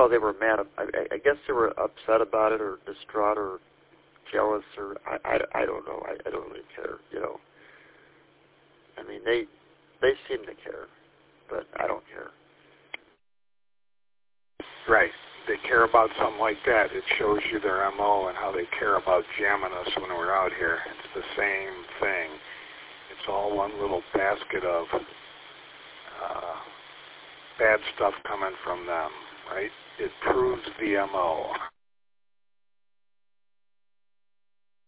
well, they were mad. I guess they were upset about it, or distraught, or jealous, or I don't know. I don't really care. I mean, they seem to care, but I don't care. Right. They care about something like that. It shows you their MO and how they care about jamming us when we're out here. It's the same thing. It's all one little basket of bad stuff coming from them, right? It proves the MO.